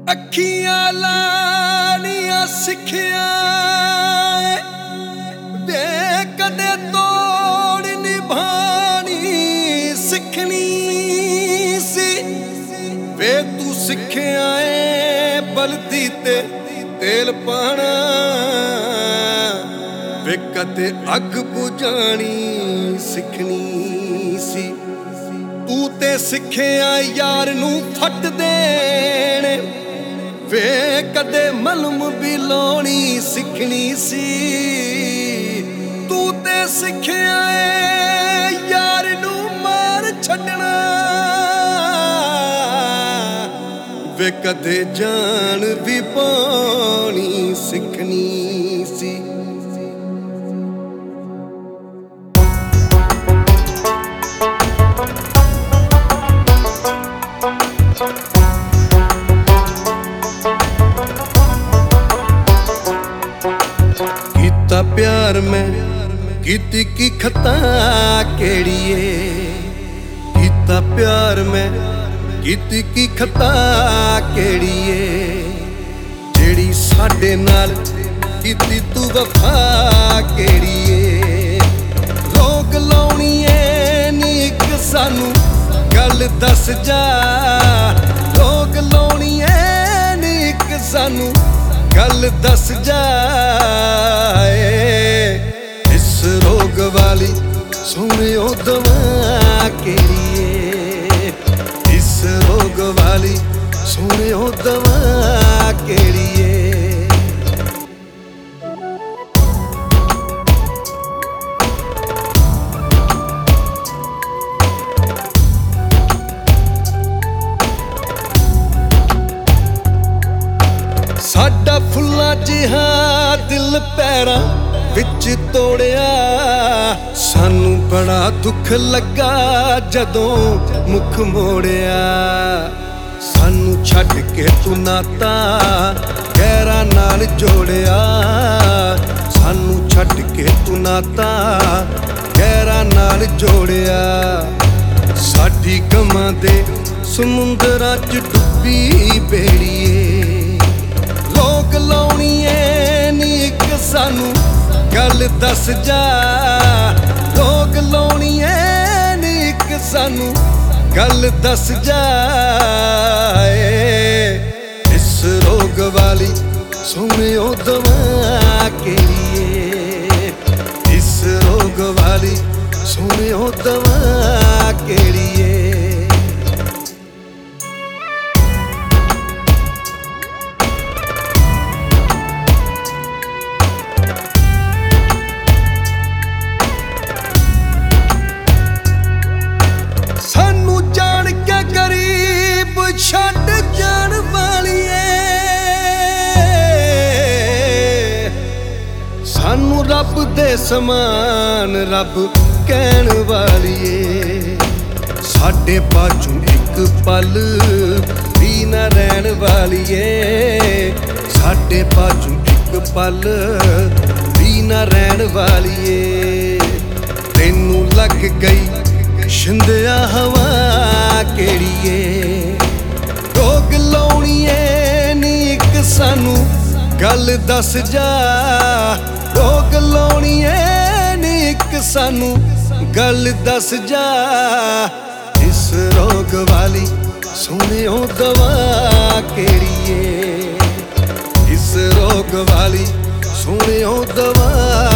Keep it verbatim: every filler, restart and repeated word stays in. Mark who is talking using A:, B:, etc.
A: ਅੱਖੀਆਂ ਲਾਣੀਆਂ ਸਿੱਖਿਆ ਵੇ ਕਦੇ ਤੋੜ ਨਿਭਾਣੀ ਸਿੱਖਣੀ ਸੀ। ਵੇ ਤੂੰ ਸਿੱਖਿਆ ਏ ਬਲਦੀ ਤੇ ਤੇਲ ਪਾਣਾ ਵੇ ਕਦੇ ਅੱਗ ਬੁਝਾਣੀ ਸਿੱਖਣੀ ਸੀ। ਤੂੰ ਤੇ ਸਿੱਖਿਆ ਯਾਰ ਨੂੰ ਫੱਟ ਦੇਣ ਵੇ ਕਦੇ ਮਲਮ ਵੀ ਲਾਉਣੀ ਸਿੱਖਣੀ ਸੀ। ਤੂੰ ਤੇ ਸਿੱਖਿਆ ਏ ਯਾਰ ਨੂੰ ਮਾਰ ਛੱਡਣਾ ਵੇ ਕਦੇ ਜਾਨ ਵੀ ਪਾਉਣੀ ਸਿੱਖਣੀ ਸੀ। ਕੀਤਾ प्यार मैं कीती की खता केड़िए कीता प्यार मैं कीती की खता केड़िए जेड़ी साडे नाल कीती तू वफा केड़िए। रोक लाउणी ऐ नी इक सानू गल दस जा रोक लाउणी ऐ नी इक सानू गल दस जाए। इस रोग वाली सुनियो दवा के लिए इस रोग वाली सुनियो दवा के लिए। साडा फुल्ला जिहा दिल पैरां विच तोड़िया सानू बड़ा दुख लगा जदों मुख मोड़िया। सानू छड्ड के तू नाता गैरां नाल जोड़िया सानू छड्ड के तू नाता गैरां नाल जोड़िया। साडी गमां दे समुंदरां च डुब्बी बेड़िए रोक लाउणी ऐ नी इक सानू गल दस जा रोक लाउणी ऐ नी इक सानू गल दस जा। इस रोग वाली सुनियो दवा के लिए इस रोग वाली सुनियो दवा के लिए। छड्ड जान वालिए सानू रब दे समान रब कहण वालिए। साडे बाजू एक पल भी न रहन वालिए साडे बाजू एक पल भी न रहन वालिए। तैनू लग गई शिंदिया हवा केड़िए रोक लाउणी ऐ नी इक सानू गल दस जा रोक लाउणी ऐ नी इक सानू गल दस जा। इस रोग वाली सुनियो दवा केड़िए इस रोग वाली सुनियो दवा